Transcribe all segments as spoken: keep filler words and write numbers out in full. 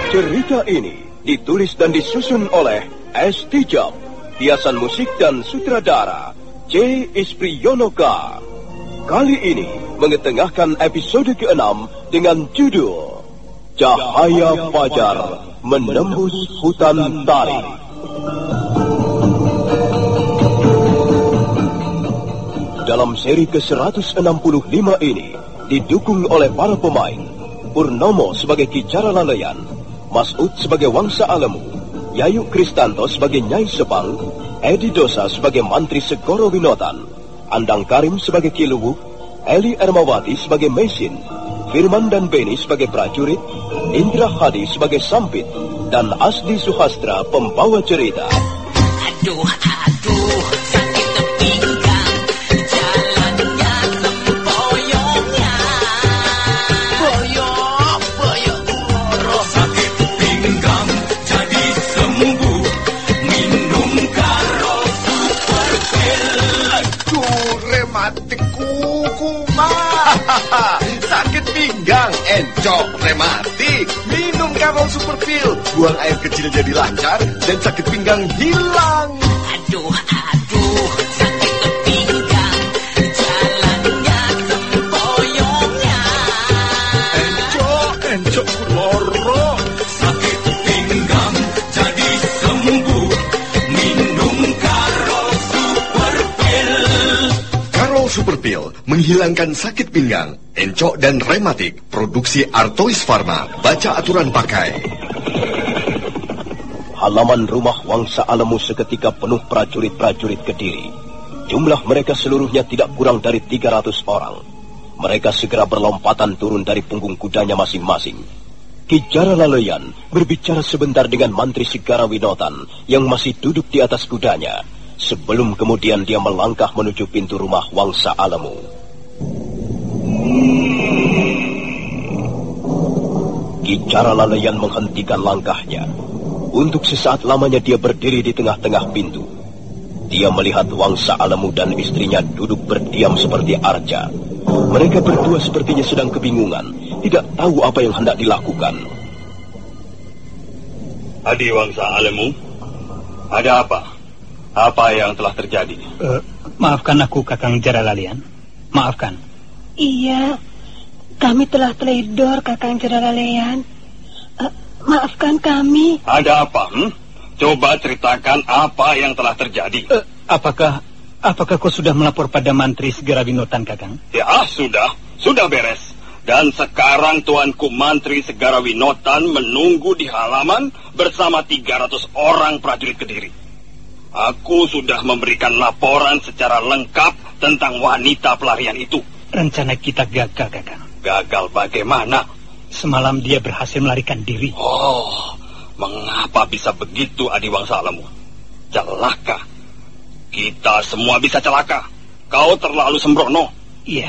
Cerita ini ditulis dan disusun oleh S. Tijab, hiasan musik dan sutradara C. Ispriyonoka. Kali ini mengetengahkan episode keenam dengan judul Cahaya Fajar Menembus Hutan Tarik. Dalam seri ke seratus enam puluh lima ini didukung oleh para pemain Purnomo sebagai Ki Jara Laleyan, Mas'ud sebagai Wangsa Alemu, Yayu Kristanto sebagai Nyai Sepang, Edi Dosa sebagai Mantri Segoro Winotan, Andang Karim sebagai Ki Luwuk, Eli Ermawati sebagai Mesin, Firman dan Beni sebagai prajurit, Indra Hadi sebagai Sampit, dan Asdi Suhastra pembawa cerita. Aduh, aduh, sakit pinggang, jalannya sempoyongnya. Boyong, boyong, urus. Sakit pinggang jadi sembuh, minum karo super pil. Aduh, rematik kuku mah. Sakit pinggang, encok, rematik. Minum Karol Super Pil, buang air kecil jadi lancar dan sakit pinggang hilang. Aduh, aduh, sakit pinggang, jalannya sempoyongnya. Encok, encok loro. Sakit pinggang jadi sembuh, minum karo super pil. Karol Super Pil menghilangkan sakit pinggang, encok dan rematik. Produksi Artois Pharma. Baca aturan pakai. Halaman rumah Wangsa Alemu seketika penuh prajurit-prajurit Kediri. Jumlah mereka seluruhnya tidak kurang dari tiga ratus orang. Mereka segera berlompatan turun dari punggung kudanya masing-masing. Ki Jara Laleyan berbicara sebentar dengan Mantri Segara Winotan yang masih duduk di atas kudanya, sebelum kemudian dia melangkah menuju pintu rumah Wangsa Alemu. Ki Jara Laleyan menghentikan langkahnya. Untuk sesaat lamanya dia berdiri di tengah-tengah pintu. Dia melihat Wangsa Alemu dan istrinya duduk berdiam seperti arca. Mereka berdua sepertinya sedang kebingungan, tidak tahu apa yang hendak dilakukan. Adi Wangsa Alemu, ada apa? Apa yang telah terjadi? Uh, maafkan aku, Kakang Jara Laleyan. Maafkan. Iya, kami telah teledor, Kakang Jara Laleyan. Uh, maafkan kami. Ada apa? Hmm? Coba ceritakan apa yang telah terjadi. Uh, apakah apakah kau sudah melapor pada Mantri Segara Winotan, Kakang? Ya, sudah. Sudah beres. Dan sekarang Tuanku Mantri Segara Winotan menunggu di halaman bersama tiga ratus orang prajurit Kediri. Aku sudah memberikan laporan secara lengkap tentang wanita pelarian itu. Rencana kita gagal, Kakang. Gagal bagaimana? Semalam dia berhasil melarikan diri. Oh, mengapa bisa begitu, Adi Wangsa Alemu? Celaka. Kita semua bisa celaka. Kau terlalu sembrono. Iya,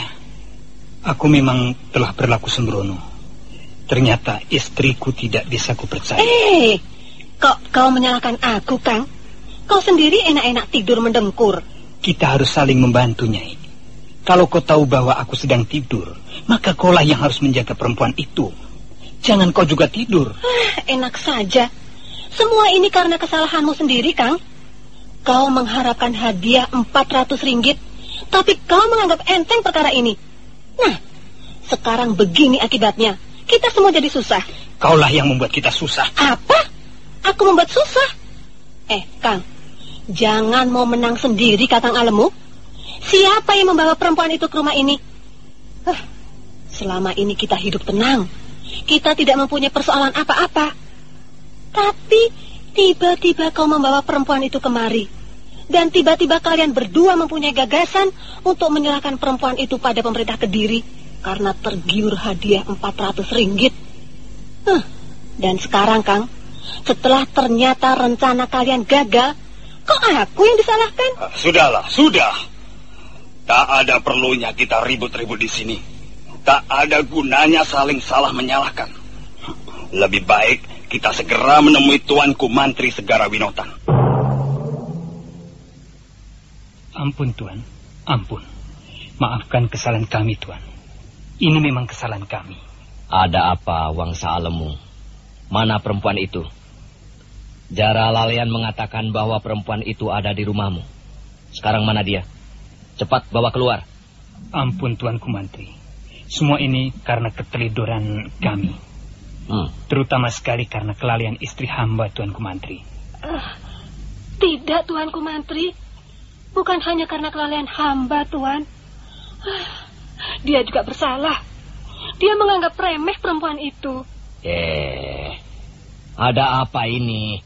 aku memang telah berlaku sembrono. Ternyata istriku tidak bisa kupercaya. Eh, kok kau menyalahkan aku, Kang? Kau sendiri enak-enak tidur mendengkur. Kita harus saling membantu, Nyai. Kalau kau tahu bahwa aku sedang tidur, maka kaulah yang harus menjaga perempuan itu. Jangan kau juga tidur. Ah, enak saja. Semua ini karena kesalahanmu sendiri, Kang. Kau mengharapkan hadiah empat ratus ringgit, tapi kau menganggap enteng perkara ini. Nah, sekarang begini akibatnya. Kita semua jadi susah. Kaulah yang membuat kita susah. Apa? Aku membuat susah? Eh, Kang, jangan mau menang sendiri, Kakang Alemu. Siapa yang membawa perempuan itu ke rumah ini? Huh, selama ini kita hidup tenang. Kita tidak mempunyai persoalan apa-apa. Tapi tiba-tiba kau membawa perempuan itu kemari. Dan tiba-tiba kalian berdua mempunyai gagasan untuk menyerahkan perempuan itu pada pemerintah Kediri karena tergiur hadiah empat ratus ringgit. Huh, dan sekarang, Kang, setelah ternyata rencana kalian gagal, kok aku yang disalahkan? Uh, sudahlah, sudah. Tak ada perlunya kita ribut-ribut di sini. Tak ada gunanya saling salah menyalahkan. Lebih baik kita segera menemui Tuanku Mantri Segara Winotan. Ampun, Tuan. Ampun. Maafkan kesalahan kami, Tuan. Ini memang kesalahan kami. Ada apa, Wangsa Alemu? Mana perempuan itu? Jara Lalean mengatakan bahwa perempuan itu ada di rumahmu. Sekarang mana dia? Cepat bawa keluar. Ampun Tuanku Mantri. Semua ini karena ketelidoran kami. Hmm. Terutama sekali karena kelalaian istri hamba Tuanku Mantri. Uh, tidak Tuanku Mantri. Bukan hanya karena kelalaian hamba Tuan. Uh, dia juga bersalah. Dia menganggap remeh perempuan itu. Eh, ada apa ini?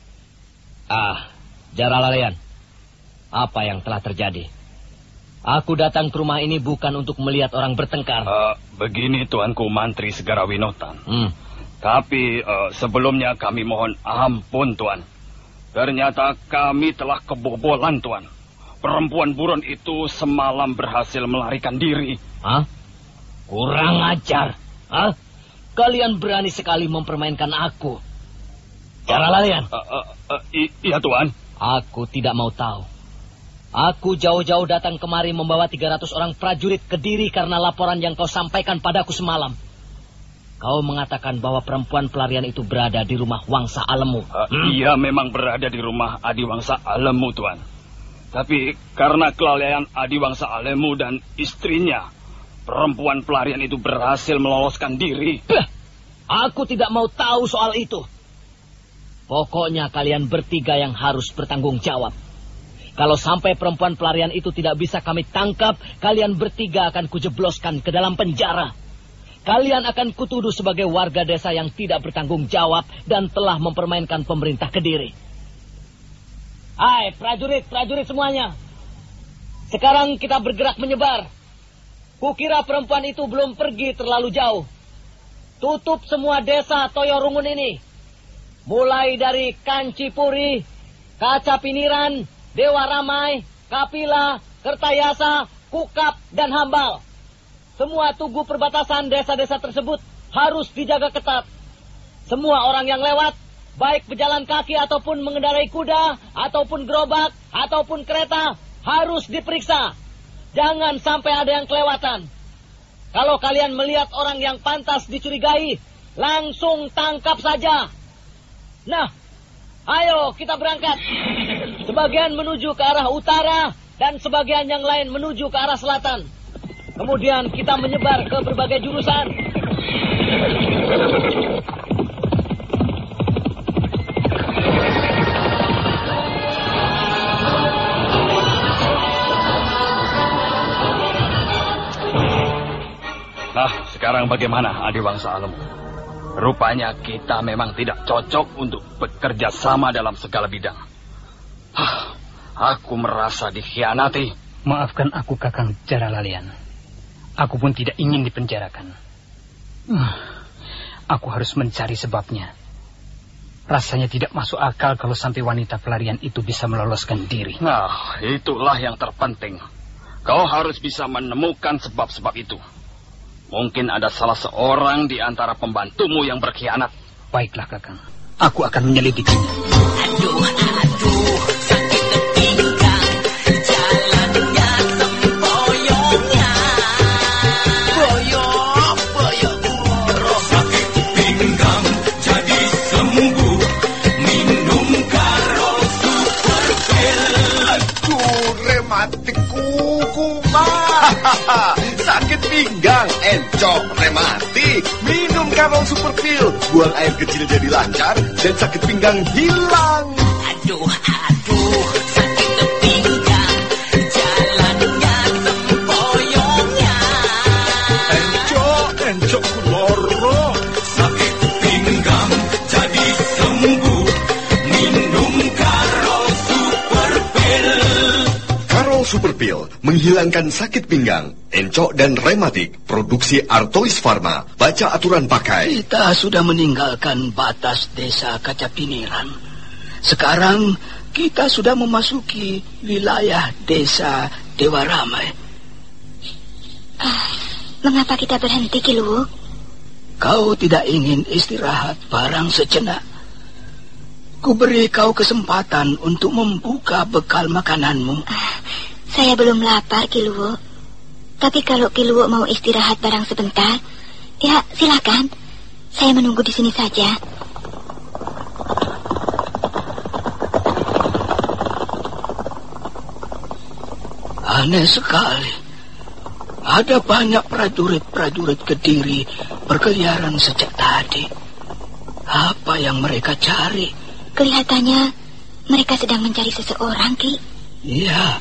Ah, Jara Lalean, apa yang telah terjadi? Aku datang ke rumah ini bukan untuk melihat orang bertengkar. Uh, begini Tuanku Mantri Segarawinotan. Hmm. Tapi uh, sebelumnya kami mohon ampun Tuan. Ternyata kami telah kebobolan Tuan. Perempuan buron itu semalam berhasil melarikan diri. Hah? Kurang ajar. Hah? Kalian berani sekali mempermainkan aku. Jara Lalean. Uh, uh, uh, i- iya Tuan. Aku tidak mau tahu. Aku jauh-jauh datang kemari membawa tiga ratus orang prajurit Kediri karena laporan yang kau sampaikan padaku semalam. Kau mengatakan bahwa perempuan pelarian itu berada di rumah Wangsa Alemu. Uh, hmm? Ia memang berada di rumah Adiwangsa Alemu Tuan. Tapi karena kelalaian Adiwangsa Alemu dan istrinya, perempuan pelarian itu berhasil meloloskan diri. Bah, aku tidak mau tahu soal itu. Pokoknya kalian bertiga yang harus bertanggung jawab. Kalau sampai perempuan pelarian itu tidak bisa kami tangkap, kalian bertiga akan kujebloskan ke dalam penjara. Kalian akan kutuduh sebagai warga desa yang tidak bertanggung jawab dan telah mempermainkan pemerintah Kediri. Hai, prajurit-prajurit semuanya. Sekarang kita bergerak menyebar. Kukira perempuan itu belum pergi terlalu jauh. Tutup semua desa Toyorungun ini. Mulai dari Kancipuri, Kacapiniran, Dewa Ramai, Kapila, Kertayasa, Kukap, dan Hambal. Semua tugu perbatasan desa-desa tersebut harus dijaga ketat. Semua orang yang lewat, baik berjalan kaki ataupun mengendarai kuda, ataupun gerobak, ataupun kereta, harus diperiksa. Jangan sampai ada yang kelewatan. Kalau kalian melihat orang yang pantas dicurigai, langsung tangkap saja. Nah, ayo kita berangkat. Sebagian menuju ke arah utara dan sebagian yang lain menuju ke arah selatan. Kemudian kita menyebar ke berbagai jurusan. Nah, sekarang bagaimana Adiwangsa Alemu? Rupanya kita memang tidak cocok untuk bekerja sama dalam segala bidang. Hah, aku merasa dikhianati. Maafkan aku Kakang Jara Lalean. Aku pun tidak ingin dipenjarakan. Uh, aku harus mencari sebabnya. Rasanya tidak masuk akal kalau sampai wanita pelarian itu bisa meloloskan diri. Nah, itulah yang terpenting. Kau harus bisa menemukan sebab-sebab itu. Mungkin ada salah seorang di antara pembantumu yang berkhianat. Baiklah, Kakang. Aku akan menyelidikinya. Aduh, aduh, sakit pinggang, jalannya sempoyongnya. Boyong, boyong, boros. Sakit pinggang jadi sembuh, minum Karo Super Pil. Aduh, rematik kuku mah. Sakit pinggang, encok, rematik. Minum Karo Super Pil. Buang air kecil jadi lancar dan sakit pinggang hilang. Aduh, aduh, sakit pinggang, jalannya sempoyongnya. Encok, encok kuloro. Sakit pinggang jadi sembuh, minum Karo Super Pil. Karo Super Pil menghilangkan sakit pinggang, encok dan rematik. Produksi Artois Pharma. Baca aturan pakai. Kita sudah meninggalkan batas desa Kacapiniran. Sekarang kita sudah memasuki wilayah desa Dewa Ramai. Ah, mengapa kita berhenti, Kiluwu? Kau tidak ingin istirahat barang sejenak. Kuberi kau kesempatan untuk membuka bekal makananmu. Ah, saya belum lapar, Kiluwu. Tapi kalau Kiluwu mau istirahat barang sebentar, ya silakan. Saya menunggu di sini saja. Aneh sekali. Ada banyak prajurit-prajurit Kediri berkeliaran sejak tadi. Apa yang mereka cari? Kelihatannya mereka sedang mencari seseorang, Ki. Iya.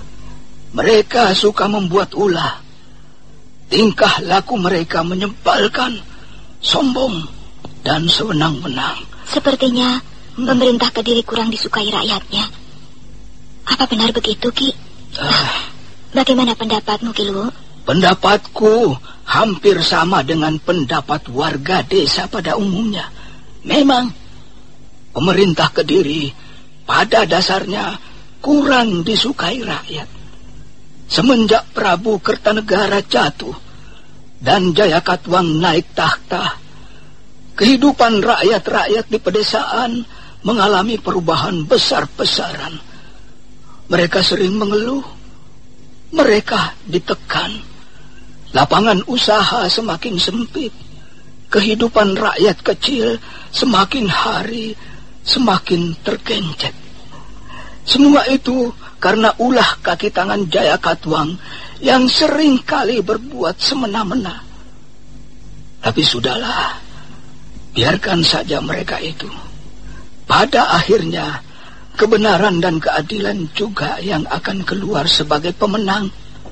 Mereka suka membuat ulah. Tingkah laku mereka menyebalkan, sombong, dan sewenang-wenang. Sepertinya hmm. pemerintah Kediri kurang disukai rakyatnya. Apa benar begitu, Ki? Ah. Bagaimana pendapatmu, Ki Luwu? Pendapatku hampir sama dengan pendapat warga desa pada umumnya. Memang pemerintah Kediri pada dasarnya kurang disukai rakyat. Semenjak Prabu Kertanegara jatuh dan Jayakatwang naik tahta, kehidupan rakyat-rakyat di pedesaan mengalami perubahan besar-besaran. Mereka sering mengeluh, mereka ditekan, lapangan usaha semakin sempit, kehidupan rakyat kecil semakin hari semakin tergencet. Semua itu karena ulah kaki tangan Jayakatwang yang sering kali berbuat semena-mena. Tapi sudahlah, biarkan saja mereka itu. Pada akhirnya, kebenaran dan keadilan juga yang akan keluar sebagai pemenang.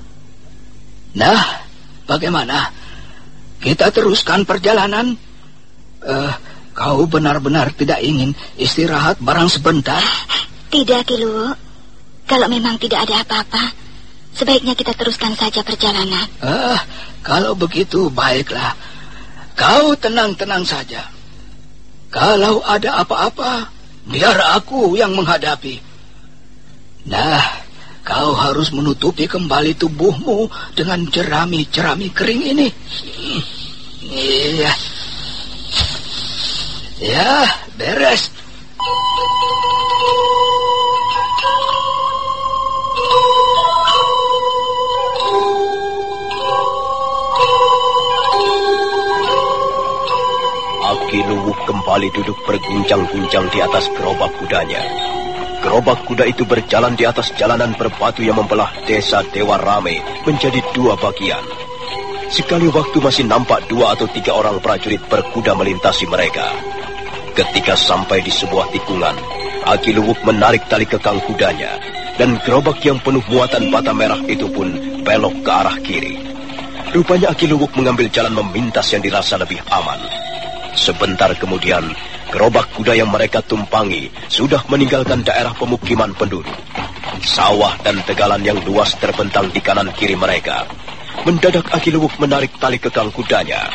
Nah, bagaimana? Kita teruskan perjalanan? Uh, kau benar-benar tidak ingin istirahat barang sebentar? Tidak, Ki Luwu. Kalau memang tidak ada apa-apa, sebaiknya kita teruskan saja perjalanan. Ah, kalau begitu baiklah. Kau tenang-tenang saja. Kalau ada apa-apa, biar aku yang menghadapi. Nah, kau harus menutupi kembali tubuhmu dengan jerami-jerami kering ini. Hmm, iya. Ya, beres. Aki Luwu kembali duduk berguncang-guncang di atas gerobak kudanya. Gerobak kuda itu berjalan di atas jalanan berbatu yang membelah desa Dewa Rame menjadi dua bagian. Sekali waktu masih nampak dua atau tiga orang prajurit berkuda melintasi mereka. Ketika sampai di sebuah tikungan, Aki Luwu menarik tali kekang kudanya, dan gerobak yang penuh muatan bata merah itu pun belok ke arah kiri. Rupanya Aki Luwu mengambil jalan memintas yang dirasa lebih aman. Sebentar kemudian, gerobak kuda yang mereka tumpangi sudah meninggalkan daerah pemukiman penduduk. Sawah dan tegalan yang luas terbentang di kanan kiri mereka. Mendadak Aki Luwu menarik tali kekang kudanya.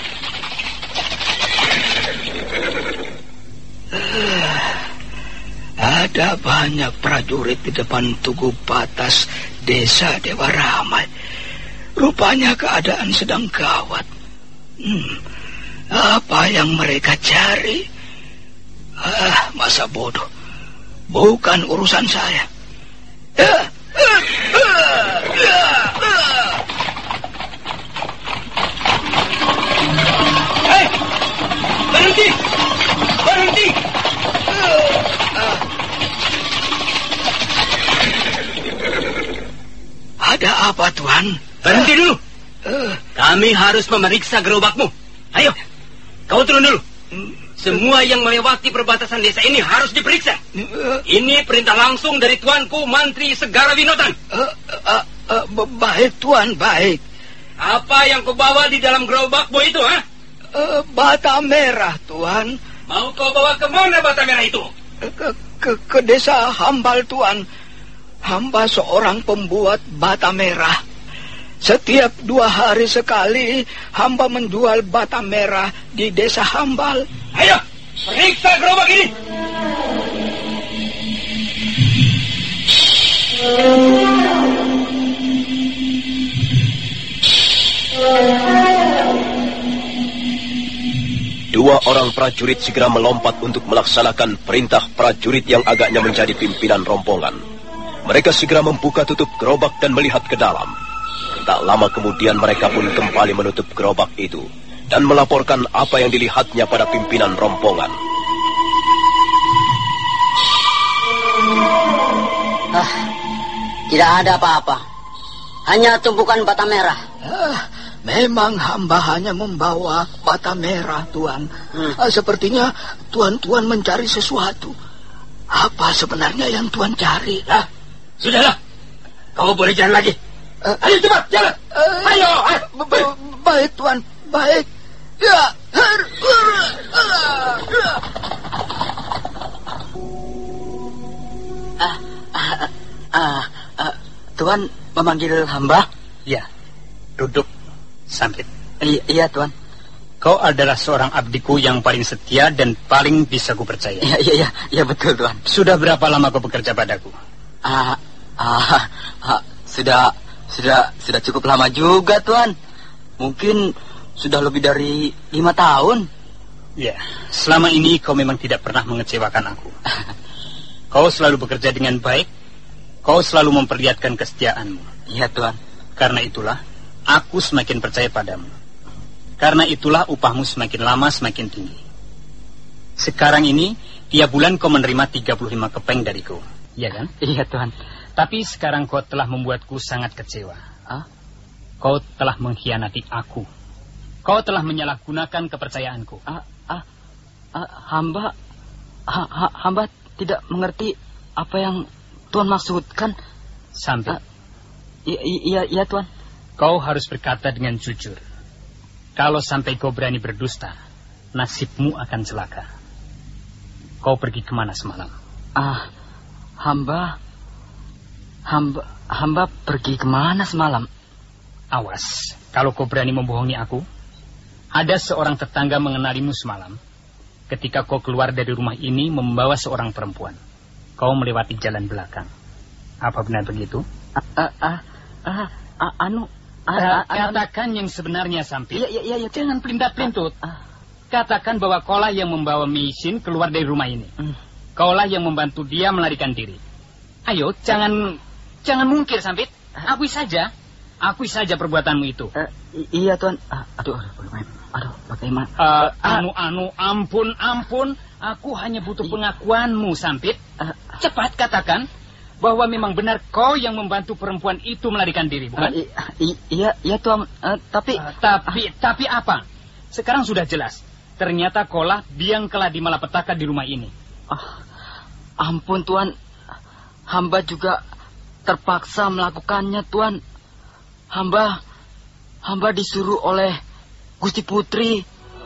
Ada banyak prajurit di depan tugu batas desa Dewa Ramai. Rupanya keadaan sedang gawat. Hmm, apa yang mereka cari? Ah, masa bodoh. Bukan urusan saya. Ah, ah, ah, ah, ah. Hei, berhenti, berhenti. Ah, ah. Ada apa, Tuan? Berhenti dulu. Uh, Kami harus memeriksa gerobakmu. Ayo, kau turun dulu. Semua yang melewati perbatasan desa ini harus diperiksa. uh, Ini perintah langsung dari Tuanku Mantri Segara Winotan. uh, uh, uh, baik, Tuan, baik. Apa yang kau bawa di dalam gerobakmu itu, ha? Uh, bata merah, Tuan. Mau kau bawa ke mana bata merah itu? Ke, ke, ke desa Hambal, Tuan. Hamba seorang pembuat bata merah. Setiap dua hari sekali hamba menjual bata merah di desa Hambal. Ayo, periksa gerobak ini. Dua orang prajurit segera melompat untuk melaksanakan perintah prajurit yang agaknya menjadi pimpinan rombongan. Mereka segera membuka tutup gerobak dan melihat ke dalam. Tak lama kemudian mereka pun kembali menutup gerobak itu dan melaporkan apa yang dilihatnya pada pimpinan rombongan. Ah, tidak ada apa-apa. Hanya tumpukan bata merah. Ah, memang hamba hanya membawa bata merah, Tuan. Hmm. Ah, sepertinya Tuan-Tuan mencari sesuatu. Apa sebenarnya yang Tuan cari? Ah, sudahlah. Kamu boleh jalan lagi. Uh, Ayo cepat, jalan. Uh, Ayo. Ba ba baik, Tuan. Baik. Ya. Ah, ah, ah, ah, Tuan memanggil hamba? Ya. Duduk, Sampit. I iya, Tuan. Kau adalah seorang abdiku yang paling setia dan paling bisa kupercaya. Iya, iya, iya, ya, betul, Tuan. Sudah berapa lama kau bekerja padaku? Ah, ah, ah, sudah, sudah, sudah cukup lama juga, Tuan. Mungkin sudah lebih dari lima tahun. Ya, selama ini kau memang tidak pernah mengecewakan aku. Kau selalu bekerja dengan baik. Kau selalu memperlihatkan kesetiaanmu. Iya, Tuan. Karena itulah aku semakin percaya padamu. Karena itulah upahmu semakin lama semakin tinggi. Sekarang ini tiap bulan kau menerima tiga puluh lima kepeng dariku. Iya kan? Iya, Tuan. Tapi sekarang kau telah membuatku sangat kecewa. Ah? Kau telah mengkhianati aku. Kau telah menyalahgunakan kepercayaanku. Ah, ah, ah, hamba, ha, ha, hamba tidak mengerti apa yang Tuan maksudkan. Sampai. Ah, iya, iya, Tuan. Kau harus berkata dengan jujur. Kalau sampai kau berani berdusta, nasibmu akan celaka. Kau pergi kemana semalam? Ah, hamba, hamba, hamba pergi kemana semalam? Awas, kalau kau berani membohongi aku. Ada seorang tetangga mengenalimu semalam. Ketika kau keluar dari rumah ini membawa seorang perempuan. Kau melewati jalan belakang. Apa benar begitu? Ah, ah, ah, ah, ah anu... Uh, katakan yang sebenarnya, Sampit. Iya, iya, iya. Jangan pelintat-pelintut. Uh, uh. Katakan bahwa kaulah yang membawa Misin keluar dari rumah ini. Uh. Kaulah yang membantu dia melarikan diri. Ayo, jangan uh. jangan mungkir, Sampit. Akui saja. Akui saja perbuatanmu itu. Uh, iya, Tuan. Uh, aduh, aduh, aduh, bagaimana? Uh, anu, anu, ampun, ampun. Aku hanya butuh pengakuanmu, Sampit. Uh, Cepat katakan bahwa memang benar kau yang membantu perempuan itu melarikan diri, bukan? Uh, iya, iya, Tuan. Uh, tapi, uh, tapi, uh, tapi apa? Sekarang sudah jelas. Ternyata kaulah biang keladi malapetaka di rumah ini. Uh, ampun, Tuan. Hamba juga terpaksa melakukannya, Tuan. Hamba, hamba disuruh oleh Gusti Putri.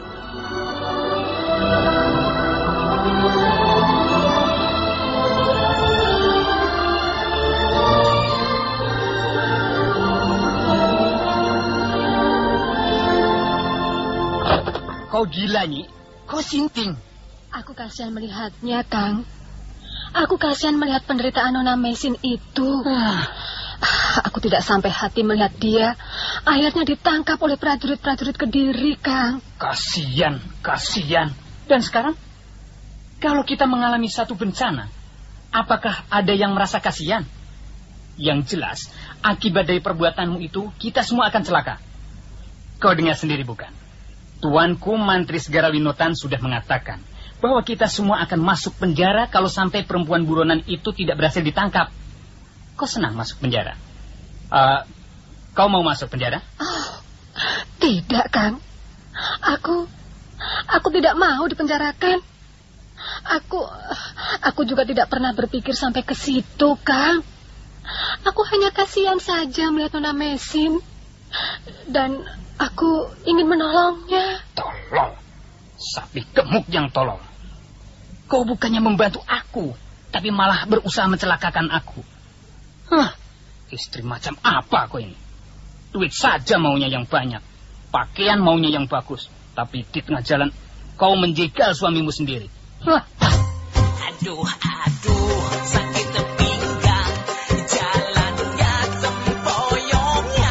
Kau gila, Nyi. Kau sinting. Aku kasihan melihatnya, Kang. Aku kasihan melihat penderitaan Nona Mesin itu. Ah. Aku tidak sampai hati melihat dia akhirnya ditangkap oleh prajurit-prajurit Kediri, Kang. Kasihan, kasihan. Dan sekarang, kalau kita mengalami satu bencana, apakah ada yang merasa kasihan? Yang jelas, akibat dari perbuatanmu itu, kita semua akan celaka. Kau dengar sendiri, bukan? Tuanku Mantri Segarawinotan sudah mengatakan bahwa kita semua akan masuk penjara kalau sampai perempuan buronan itu tidak berhasil ditangkap. Kau senang masuk penjara? Uh, kau mau masuk penjara? Oh, tidak, Kang. Aku, aku tidak mau dipenjarakan. Aku, aku juga tidak pernah berpikir sampai ke situ, Kang. Aku hanya kasihan saja melihat Nona Mesin. Dan aku ingin menolongnya. Tolong? Sapi gemuk yang tolong. Kau bukannya membantu aku, tapi malah berusaha mencelakakan aku. Hah, istri macam apa kau ini? Duit saja maunya yang banyak, pakaian maunya yang bagus, tapi di tengah jalan kau menjegal suamimu sendiri. Hah. Aduh, aduh, sakit pinggang, jalannya sempoyongnya.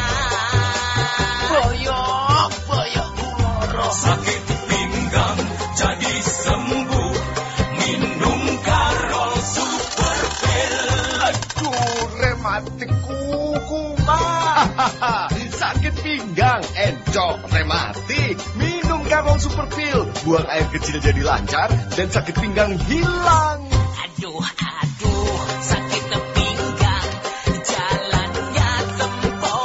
Boyok, boyok guru. Sakit pinggang jadi sembuh, minum Karol Super Pill. Aduh, rematik kuku mah. Sakit pinggang, encok, rematik. Minum Karol Super Pill. Buang air kecil jadi lancar dan sakit pinggang hilang. Aduh, aduh, sakit pinggang, jalannya sempoyongnya.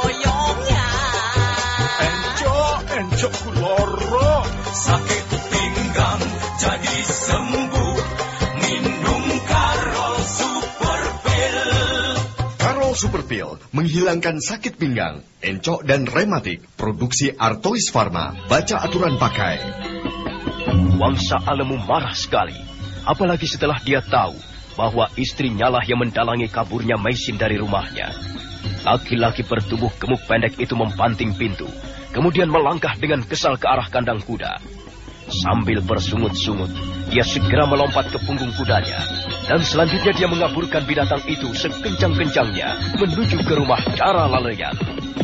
Pil, menghilangkan sakit pinggang, encok dan rematik. Produksi Artois Pharma. Baca aturan pakai. Wangsa Alemu marah sekali, apalagi setelah dia tahu bahwa istrinya lah yang mendalangi kaburnya Maisin dari rumahnya. Laki-laki bertubuh gemuk pendek itu membanting pintu, kemudian melangkah dengan kesal ke arah kandang kuda. Sambil bersungut-sungut, dia segera melompat ke punggung kudanya, dan selanjutnya dia mengaburkan binatang itu sekencang-kencangnya menuju ke rumah Jara Laleyan.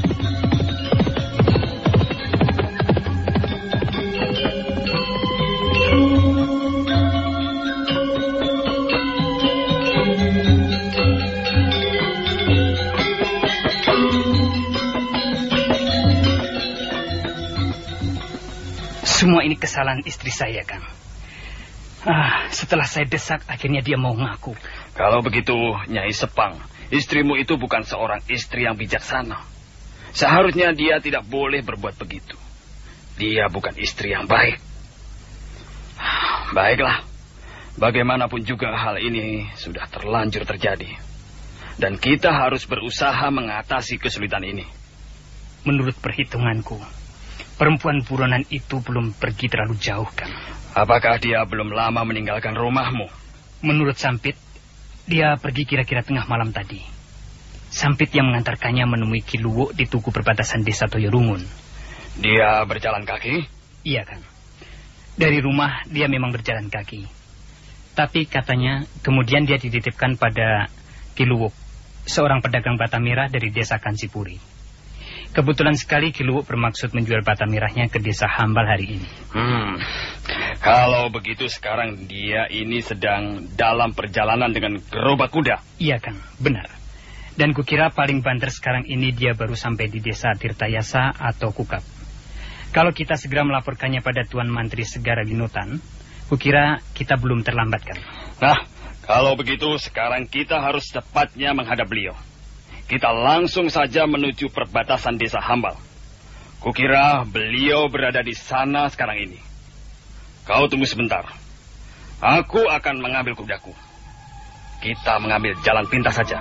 Semua ini kesalahan istri saya, Kang. Ah, setelah saya desak, akhirnya dia mau ngaku. Kalau begitu, Nyai Sepang, istrimu itu bukan seorang istri yang bijaksana. Seharusnya dia tidak boleh berbuat begitu. Dia bukan istri yang baik. Baiklah, bagaimanapun juga hal ini sudah terlanjur terjadi. Dan kita harus berusaha mengatasi kesulitan ini. Menurut perhitunganku, perempuan buronan itu belum pergi terlalu jauh, Kang. Apakah dia belum lama meninggalkan rumahmu? Menurut Sampit, dia pergi kira-kira tengah malam tadi. Sampit yang mengantarkannya menemui Ki Luwo di tugu perbatasan desa Toyorungun. Dia berjalan kaki? Iya, Kang. Dari rumah dia memang berjalan kaki. Tapi katanya kemudian dia dititipkan pada Ki Luwo, seorang pedagang bata merah dari desa Kansipuri. Kebetulan sekali Ki Luwo bermaksud menjual bata merahnya ke desa Hambal hari ini. Hmm, kalau begitu sekarang dia ini sedang dalam perjalanan dengan gerobak kuda. Iya, Kang, benar. Dan kukira paling banter sekarang ini dia baru sampai di desa Tirtayasa atau Kukap. Kalau kita segera melaporkannya pada Tuan Mantri Segara Winotan, kukira kita belum terlambat, Kang. Nah, kalau begitu sekarang kita harus cepatnya menghadap beliau. Kita langsung saja menuju perbatasan desa Hambal. Kukira beliau berada di sana sekarang ini. Kau tunggu sebentar. Aku akan mengambil kudaku. Kita mengambil jalan pintas saja.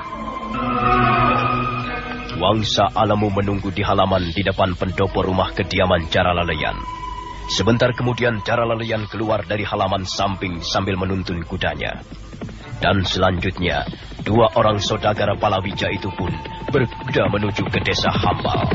Wangsa Alemu menunggu di halaman di depan pendopo rumah kediaman Jara Laleyan. Sebentar kemudian Jara Laleyan keluar dari halaman samping sambil menuntun kudanya. Dan selanjutnya, dua orang saudagar Palawija itu pun berkuda menuju ke desa Hambal.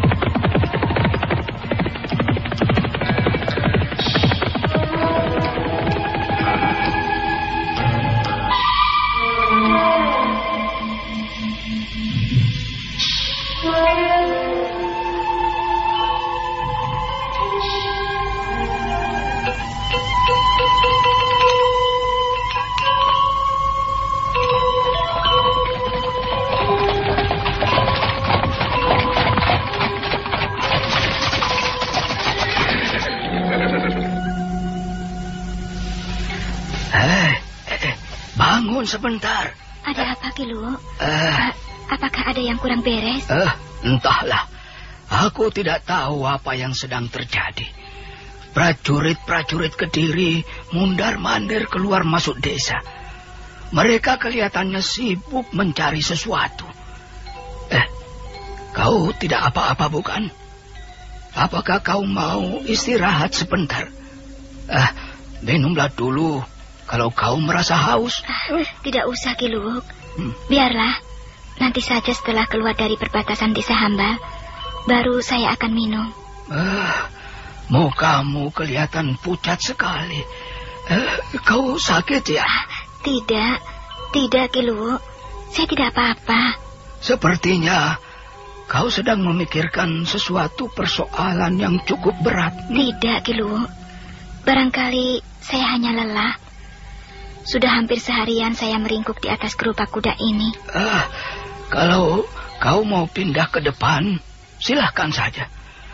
Sebentar. Ada apa, Ki Luwo? Uh, Apakah ada yang kurang beres? Uh, entahlah. Aku tidak tahu apa yang sedang terjadi. Prajurit-prajurit Kediri mundar-mandir keluar masuk desa. Mereka kelihatannya sibuk mencari sesuatu. Eh, kau tidak apa-apa bukan? Apakah kau mau istirahat sebentar? Eh, minumlah dulu. Kalau kau merasa haus. Ah, tidak usah, Ki Luwo. Hmm. Biarlah. Nanti saja setelah keluar dari perbatasan desa Hambal, baru saya akan minum. Ah, mukamu kelihatan pucat sekali. Eh, kau sakit ya? Ah, tidak. Tidak, Ki Luwo. Saya tidak apa-apa. Sepertinya kau sedang memikirkan sesuatu persoalan yang cukup berat. Tidak, Ki Luwo. Barangkali saya hanya lelah. Sudah hampir seharian saya meringkuk di atas gerobak kuda ini. Ah, kalau kau mau pindah ke depan, silahkan saja.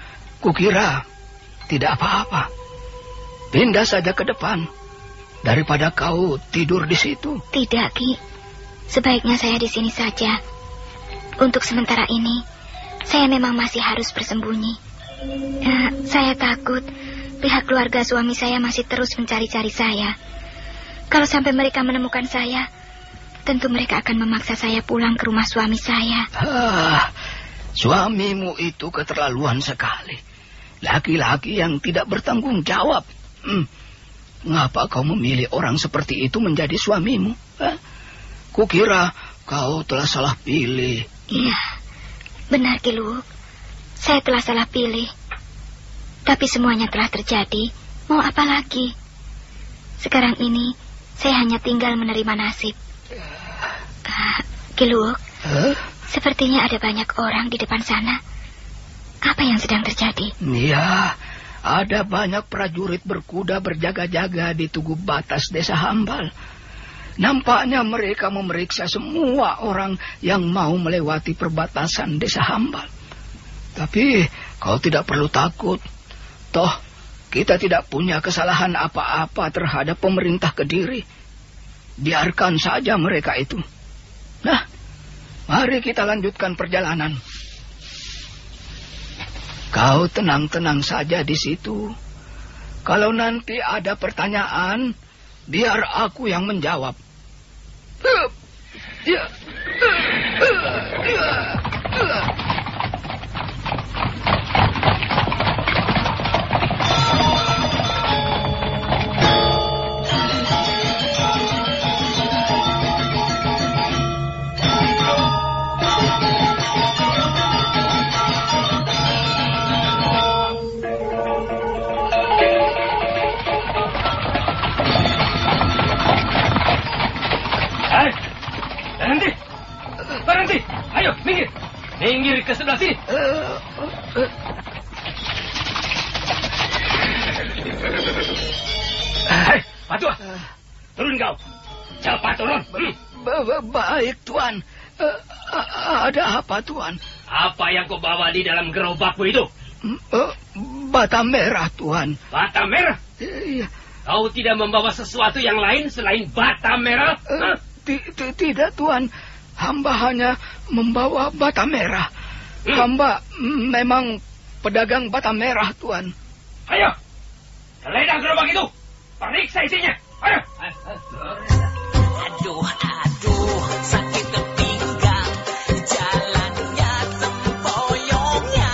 Kukira tidak apa-apa. Pindah saja ke depan, daripada kau tidur di situ. Tidak, Ki. Sebaiknya saya di sini saja. Untuk sementara ini, saya memang masih harus bersembunyi. Uh, saya takut pihak keluarga suami saya masih terus mencari-cari saya. Kalau sampai mereka menemukan saya, tentu mereka akan memaksa saya pulang ke rumah suami saya. Ah, suamimu itu keterlaluan sekali. Laki-laki yang tidak bertanggung jawab. Hmm. Ngapa kau memilih orang seperti itu menjadi suamimu? Hah? Kukira kau telah salah pilih. Iya, benar Ki Luwuk. Saya telah salah pilih. Tapi semuanya telah terjadi. Mau apa lagi? Sekarang ini saya hanya tinggal menerima nasib. Uh, Ki Luwuk, huh? Sepertinya ada banyak orang di depan sana. Apa yang sedang terjadi? Iya, ada banyak prajurit berkuda berjaga-jaga di tugu batas desa Hambal. Nampaknya mereka memeriksa semua orang yang mau melewati perbatasan desa Hambal. Tapi kau tidak perlu takut. Toh, kita tidak punya kesalahan apa-apa terhadap pemerintah Kediri. Biarkan saja mereka itu. Nah, mari kita lanjutkan perjalanan. Kau tenang-tenang saja di situ. Kalau nanti ada pertanyaan, biar aku yang menjawab. Ya. Berhenti! Berhenti! Ayo, minggir! Minggir ke sebelah sini! Hei, Patua! Turun kau! Cepat turun! Baik, Tuan. Ada apa, Tuan? Apa yang kau bawa di dalam gerobakmu itu? Bata merah, Tuan. Bata merah? Iya. Kau tidak membawa sesuatu yang lain selain bata merah? Uh, tidak, Tuan. Hamba hanya membawa bata merah. Hmm. Hamba memang pedagang bata merah, Tuan. Ayo, geledah gerobak itu. Periksa isinya. Ayo. Aduh, aduh, sakit pinggang. Jalannya sempoyongnya.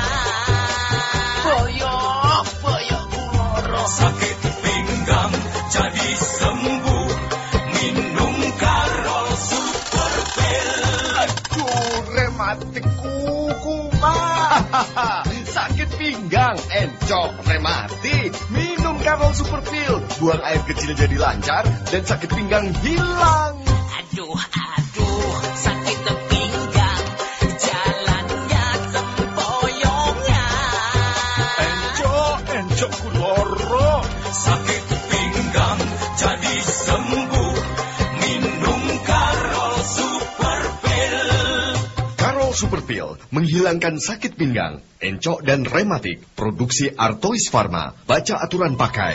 Boyok, boyok uloro. Sakit pinggang jadi sembuh. Minum Karol Super Pil. Aduh, rematik kuku mah. Sakit pinggang, encok, rematik. Minum Karol Super Pil. Buang air kecil jadi lancar dan sakit pinggang hilang. Aduh, aduh, sakit pinggang. Jalannya sempoyongnya. Encok, encok kuloro. Sakit pinggang jadi sembuh. Minum Karol Super Pil. Karol Super Pil menghilangkan sakit pinggang, encok dan rematik. Produksi Artois Pharma. Baca aturan pakai.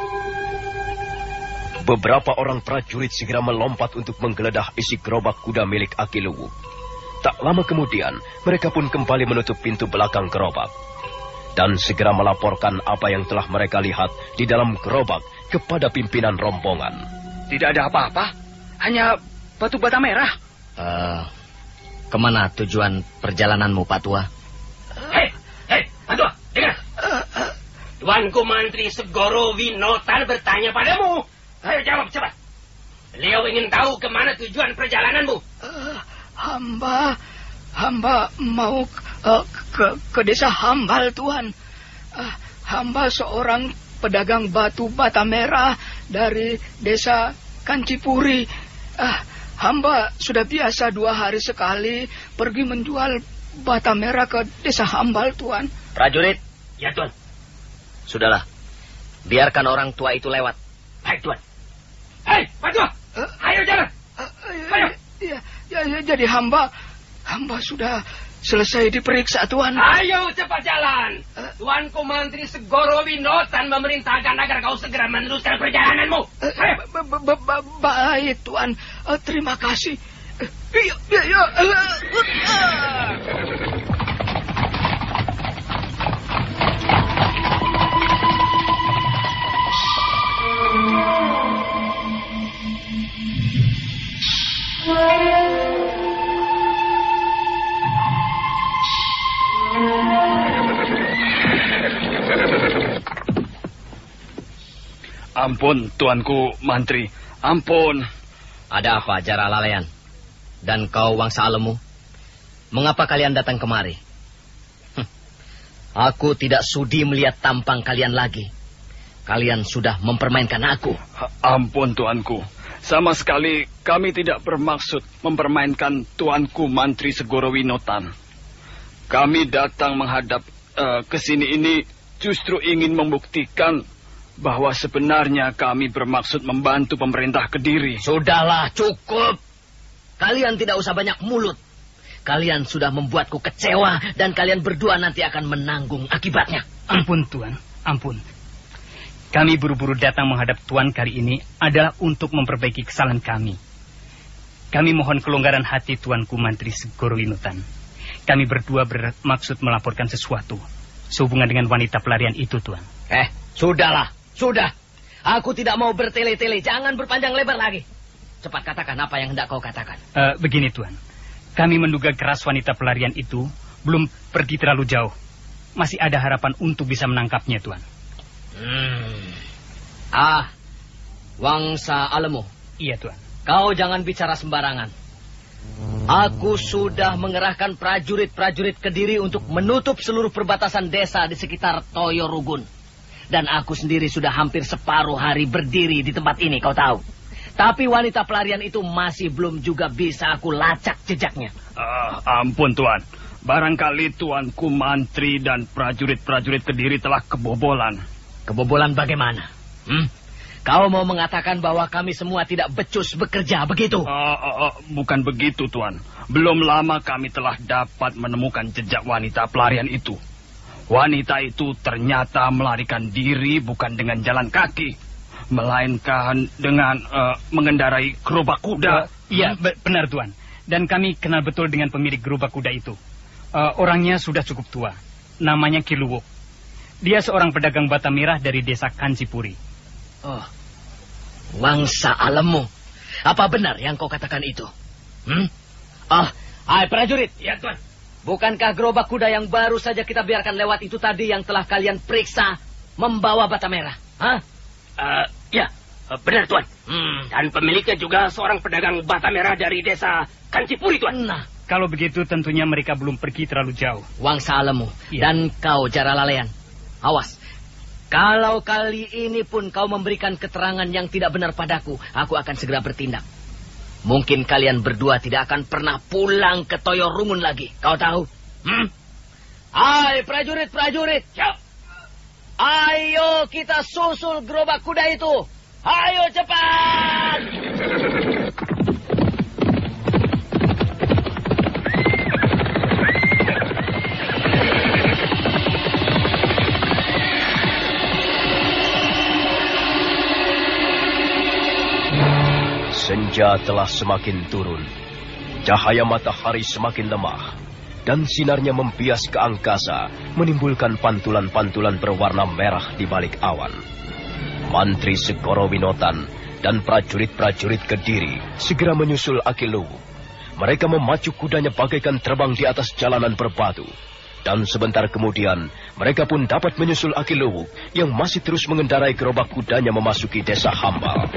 Beberapa orang prajurit segera melompat untuk menggeledah isi gerobak kuda milik Aki Luwuk. Tak lama kemudian, mereka pun kembali menutup pintu belakang gerobak. Dan segera melaporkan apa yang telah mereka lihat di dalam gerobak kepada pimpinan rombongan. Tidak ada apa-apa, hanya batu bata merah. Uh, kemana tujuan perjalananmu, Pak Tua? Hei, hei, Pak Tua, dengar. Tuanku Mantri Segoro Winotan bertanya padamu. Ayo jawab cepat. Beliau ingin tahu kemana tujuan perjalananmu. Uh, hamba, hamba mau uh, ke, ke desa Hambal, Tuan. Uh, hamba seorang pedagang batu bata merah dari desa Kancipuri. Uh, hamba sudah biasa dua hari sekali pergi menjual bata merah ke desa Hambal, Tuan. Prajurit. Ya, Tuan. Sudahlah. Biarkan orang tua itu lewat. Baik, Tuan. Hei, Pak Tua, uh, ayo jalan. Uh, ayo. Ya, ya, ya, jadi hamba, hamba sudah selesai diperiksa, Tuan. Ayo cepat jalan. Uh, Tuanku Mantri Segoro Winotan memerintahkan agar kau segera meneruskan perjalananmu. Uh, ayo. Baik, Tuan. Uh, terima kasih. Uh, iya, iya, iya. Uh, uh. Ampun, Tuanku Mantri. Ampun. Ada apa, Jara Lalean? Dan kau, Wangsa Alemu? Mengapa kalian datang kemari? Hm. Aku tidak sudi melihat tampang kalian lagi. Kalian sudah mempermainkan aku. Ampun, Tuanku. Sama sekali kami tidak bermaksud mempermainkan Tuanku Mantri Segoro Winotan. Kami datang menghadap uh, ke sini ini justru ingin membuktikan bahwa sebenarnya kami bermaksud membantu pemerintah Kediri. Sudahlah, cukup. Kalian tidak usah banyak mulut. Kalian sudah membuatku kecewa dan kalian berdua nanti akan menanggung akibatnya. Ampun, Tuan. Ampun. Kami buru-buru datang menghadap Tuan kali ini adalah untuk memperbaiki kesalahan kami. Kami mohon kelonggaran hati Tuanku Mantri Segoro Winotan. Kami berdua bermaksud melaporkan sesuatu sehubungan dengan wanita pelarian itu, Tuan. Eh, sudahlah. Sudah, aku tidak mau bertele-tele. Jangan berpanjang lebar lagi. Cepat katakan apa yang hendak kau katakan. Uh, begini, Tuan. Kami menduga keras wanita pelarian itu belum pergi terlalu jauh. Masih ada harapan untuk bisa menangkapnya, Tuan. Hmm. Ah, Wangsa Alemu. Iya, Tuan. Kau jangan bicara sembarangan. Aku sudah mengerahkan prajurit-prajurit Kediri untuk menutup seluruh perbatasan desa di sekitar Toyo Rugun. Dan aku sendiri sudah hampir separuh hari berdiri di tempat ini, kau tahu. Tapi wanita pelarian itu masih belum juga bisa aku lacak jejaknya. Uh, ampun, Tuan. Barangkali Tuanku Mantri dan prajurit-prajurit Kediri telah kebobolan. Kebobolan bagaimana? Hmm? Kau mau mengatakan bahwa kami semua tidak becus bekerja, begitu? Uh, uh, uh, bukan begitu, Tuan. Belum lama kami telah dapat menemukan jejak wanita pelarian itu. Wanita itu ternyata melarikan diri bukan dengan jalan kaki, melainkan dengan uh, mengendarai gerobak kuda. Uh, iya, be- benar, Tuan. Dan kami kenal betul dengan pemilik gerobak kuda itu. Uh, orangnya sudah cukup tua. Namanya Kiluwuk. Dia seorang pedagang bata merah dari desa Kancipuri. Oh, Wangsa Alemu. Apa benar yang kau katakan itu? Hmm? Oh, hai prajurit. Ya, Tuan. Bukankah gerobak kuda yang baru saja kita biarkan lewat itu tadi yang telah kalian periksa membawa bata merah? Hah? Uh, ya, uh, benar, Tuan. Hmm. Dan pemiliknya juga seorang pedagang bata merah dari desa Kancipuri, Tuan. Nah, kalau begitu tentunya mereka belum pergi terlalu jauh. Wangsa Alemu. Ya. Dan kau, Jara Lalean. Awas. Kalau kali ini pun kau memberikan keterangan yang tidak benar padaku, aku akan segera bertindak. Mungkin kalian berdua tidak akan pernah pulang ke Toyo Rungun lagi. Kau tahu? Hmm? Hai prajurit-prajurit. Ayo kita susul gerobak kuda itu. Ayo cepat. Senja telah semakin turun, cahaya matahari semakin lemah, dan sinarnya membias ke angkasa, menimbulkan pantulan-pantulan berwarna merah di balik awan. Mantri Segoro Winotan dan prajurit-prajurit Kediri segera menyusul Akiluwu. Mereka memacu kudanya bagaikan terbang di atas jalanan berbatu. Dan sebentar kemudian, mereka pun dapat menyusul Akiluwu yang masih terus mengendarai gerobak kudanya memasuki desa Hambal.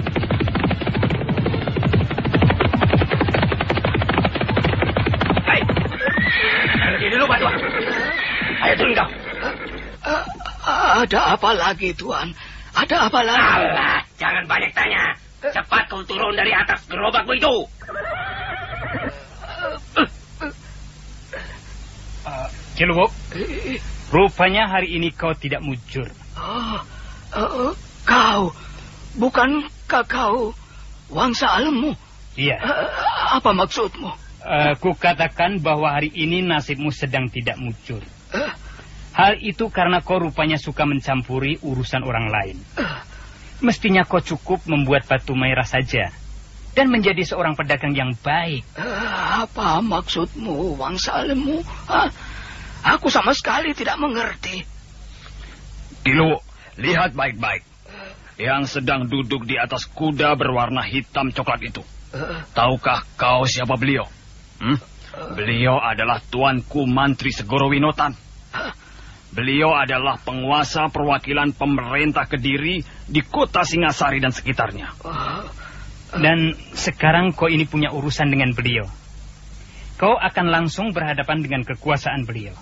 Dulu, Pak Tuan. Ayo turun kau. Uh, uh, ada apa lagi, Tuan? Ada apa lagi? Alah, jangan banyak tanya. Cepat kau turun dari atas gerobakmu itu. Uh, Kiluwuk, rupanya hari ini kau tidak mujur. Oh, uh, kau, bukankah kau Wangsa Alemu? Iya. Uh, apa maksudmu? Uh, ku katakan bahwa hari ini nasibmu sedang tidak mujur. Uh, Hal itu karena kau rupanya suka mencampuri urusan orang lain. Uh, Mestinya kau cukup membuat batu merah saja dan menjadi seorang pedagang yang baik. Uh, apa maksudmu, Wangsa Alemu? Uh, aku sama sekali tidak mengerti. Kilu, lihat baik-baik. Yang sedang duduk di atas kuda berwarna hitam coklat itu. Uh, Tahukah kau siapa beliau? Hmm? Beliau adalah Tuanku Mantri Segoro Winotan. Beliau adalah penguasa perwakilan pemerintah Kediri di kota Singasari dan sekitarnya. Dan sekarang kau ini punya urusan dengan beliau. Kau akan langsung berhadapan dengan kekuasaan beliau.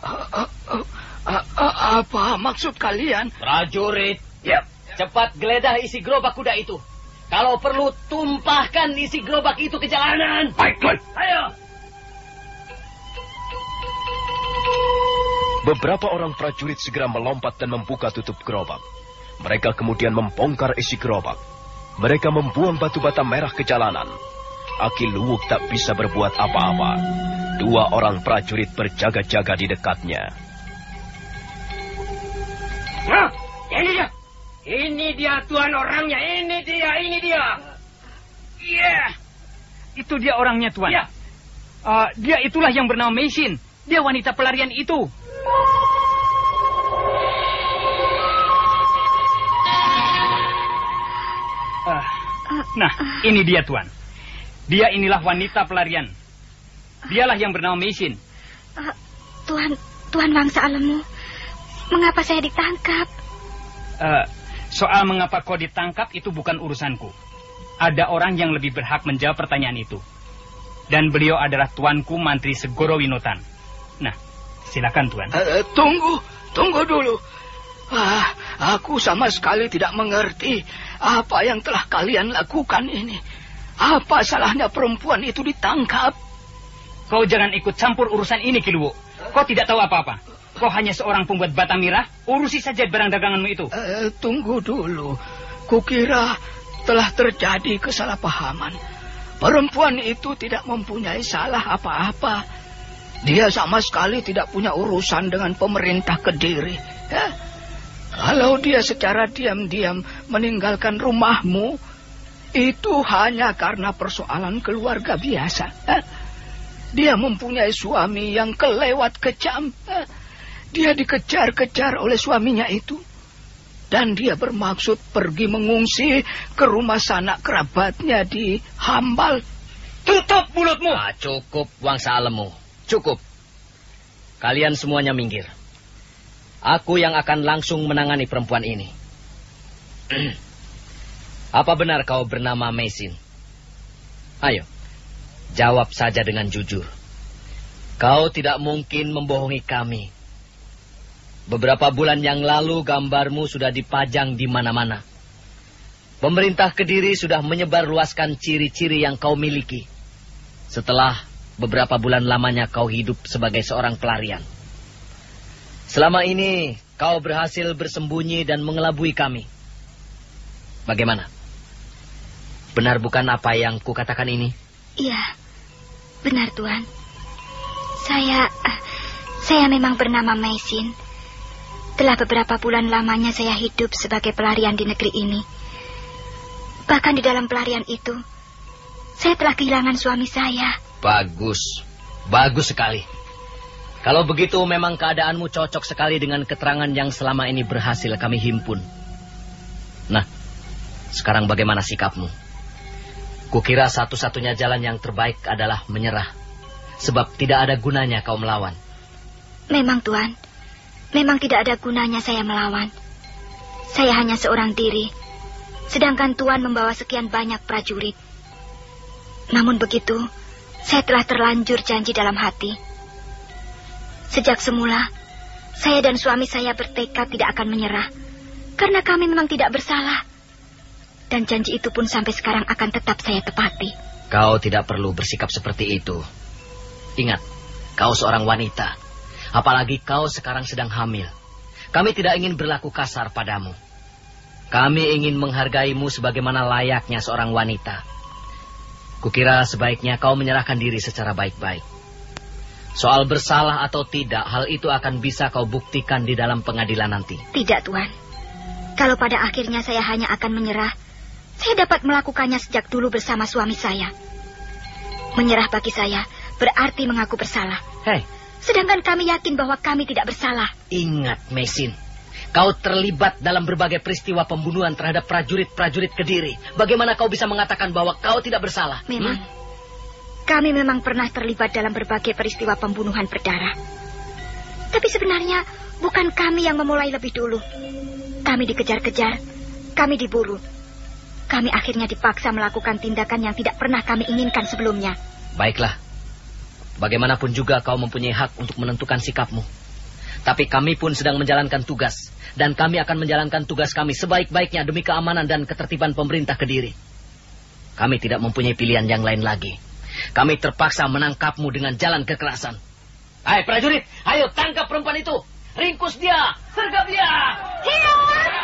Apa maksud kalian? Prajurit, Ya. cepat geledah isi gerobak kuda itu. Kalau perlu, tumpahkan isi gerobak itu ke jalanan. Baik, baik. Ayo. Beberapa orang prajurit segera melompat dan membuka tutup gerobak. Mereka kemudian membongkar isi gerobak. Mereka membuang batu bata merah ke jalanan. Aki Luwuk tak bisa berbuat apa-apa. Dua orang prajurit berjaga-jaga di dekatnya. Nah, ini dia. Ini dia tuan orangnya. Ini dia, ini dia. Iya. Yeah. Itu dia orangnya, Tuan. Ya. Uh, dia itulah yang bernama Meisin. Dia wanita pelarian itu. Uh, nah, ini dia, Tuan. Dia inilah wanita pelarian. Dialah yang bernama Meisin. Uh, Tuan, Tuan Wangsa Alemu, mengapa saya ditangkap? Uh, soal mengapa kau ditangkap itu bukan urusanku. Ada orang yang lebih berhak menjawab pertanyaan itu. Dan beliau adalah Tuanku Mantri Segoro Winotan. Nah, silakan Tuan. Uh, tunggu, tunggu dulu. Ah, aku sama sekali tidak mengerti apa yang telah kalian lakukan ini. Apa salahnya perempuan itu ditangkap? Kau jangan ikut campur urusan ini, Ki Luwuk. Kau tidak tahu apa-apa. Kau hanya seorang pembuat bata mirah. Urusi saja barang daganganmu itu. Uh, tunggu dulu. Kukira telah terjadi kesalahpahaman. Perempuan itu tidak mempunyai salah apa-apa. Dia sama sekali tidak punya urusan dengan pemerintah Kediri. Ya? Kalau dia secara diam-diam meninggalkan rumahmu, itu hanya karena persoalan keluarga biasa. Ya? Dia mempunyai suami yang kelewat kejam. Ya? Dia dikejar-kejar oleh suaminya itu. Dan dia bermaksud pergi mengungsi ke rumah sanak kerabatnya di Hambal. Tutup mulutmu! Ah, cukup, Wangsa Alemu. Cukup. Kalian semuanya minggir. Aku yang akan langsung menangani perempuan ini. Apa benar kau bernama Meisin? Ayo, jawab saja dengan jujur. Kau tidak mungkin membohongi kami. Beberapa bulan yang lalu gambarmu sudah dipajang di mana-mana. Pemerintah Kediri sudah menyebarluaskan ciri-ciri yang kau miliki. Setelah beberapa bulan lamanya kau hidup sebagai seorang pelarian. Selama ini kau berhasil bersembunyi dan mengelabui kami. Bagaimana? Benar bukan apa yang kukatakan ini? Iya, benar Tuan. Saya, uh, saya memang bernama Meisin. Telah beberapa bulan lamanya saya hidup sebagai pelarian di negeri ini. Bahkan di dalam pelarian itu, saya telah kehilangan suami saya. Bagus, bagus sekali. Kalau begitu memang keadaanmu cocok sekali dengan keterangan yang selama ini berhasil kami himpun. Nah, sekarang bagaimana sikapmu? Kukira satu-satunya jalan yang terbaik adalah menyerah. Sebab tidak ada gunanya kau melawan. Memang Tuan, memang tidak ada gunanya saya melawan. Saya hanya seorang diri, sedangkan Tuan membawa sekian banyak prajurit. Namun begitu, saya telah terlanjur janji dalam hati. Sejak semula, saya dan suami saya bertekad tidak akan menyerah, karena kami memang tidak bersalah. Dan janji itu pun sampai sekarang akan tetap saya tepati. Kau tidak perlu bersikap seperti itu. Ingat, kau seorang wanita. Apalagi kau sekarang sedang hamil. Kami tidak ingin berlaku kasar padamu. Kami ingin menghargaimu sebagaimana layaknya seorang wanita. Kukira sebaiknya kau menyerahkan diri secara baik-baik. Soal bersalah atau tidak, hal itu akan bisa kau buktikan di dalam pengadilan nanti. Tidak, Tuan. Kalau pada akhirnya saya hanya akan menyerah, saya dapat melakukannya sejak dulu bersama suami saya. Menyerah bagi saya berarti mengaku bersalah. Hei, sedangkan kami yakin bahwa kami tidak bersalah. Ingat, Meisin, kau terlibat dalam berbagai peristiwa pembunuhan terhadap prajurit-prajurit Kediri. Bagaimana kau bisa mengatakan bahwa kau tidak bersalah? Memang, hmm? kami memang pernah terlibat dalam berbagai peristiwa pembunuhan berdarah. Tapi sebenarnya bukan kami yang memulai lebih dulu. Kami dikejar-kejar, kami diburu. Kami akhirnya dipaksa melakukan tindakan yang tidak pernah kami inginkan sebelumnya. Baiklah. Bagaimanapun juga kau mempunyai hak untuk menentukan sikapmu. Tapi kami pun sedang menjalankan tugas. Dan kami akan menjalankan tugas kami sebaik-baiknya demi keamanan dan ketertiban pemerintah Kediri. Kami tidak mempunyai pilihan yang lain lagi. Kami terpaksa menangkapmu dengan jalan kekerasan. Hai prajurit, ayo tangkap perempuan itu. Ringkus dia, sergap dia. Hidup!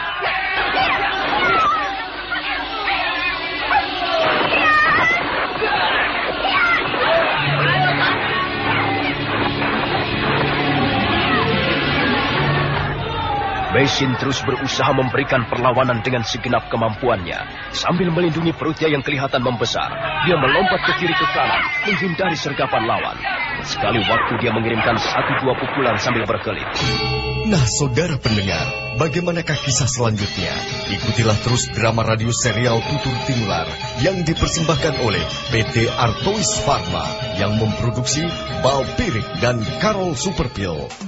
Besin terus berusaha memberikan perlawanan dengan segenap kemampuannya. Sambil melindungi perutnya yang kelihatan membesar, dia melompat ke kiri ke kanan, menghindari sergapan lawan. Sekali waktu dia mengirimkan satu dua pukulan sambil berkelit. Nah, saudara pendengar, bagaimanakah kisah selanjutnya? Ikutilah terus drama radio serial Tutur Timular yang dipersembahkan oleh P T Artois Pharma yang memproduksi Balpirik dan Karol Superpil.